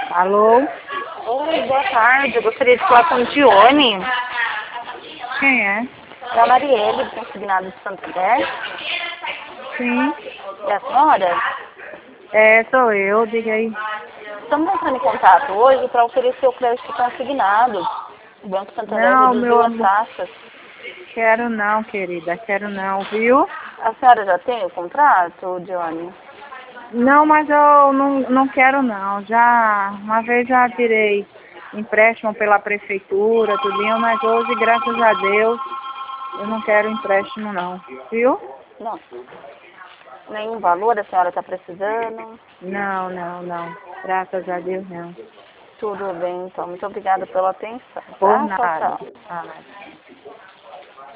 Alô? Oi, boa tarde. Eu gostaria de falar com o Dione. Quem é? É a Marielle, do Consignado de Santander. Sim. É a senhora? É, sou eu, diga aí. Estamos entrando em contato hoje para oferecer o crédito consignado. O Banco Santander Não, meu reduziu as amor, taxas. quero não, querida, quero não, viu? A senhora já tem o contrato, Dione? Não, mas eu não quero não. Já, uma vez já tirei empréstimo pela prefeitura, tudinho, mas hoje, graças a Deus, eu não quero empréstimo não, viu? Não. Nenhum valor a senhora está precisando? Não. Graças a Deus não. Tudo bem, então. Muito obrigada pela atenção, Por tá? Tchau, nada. tchau. Ah.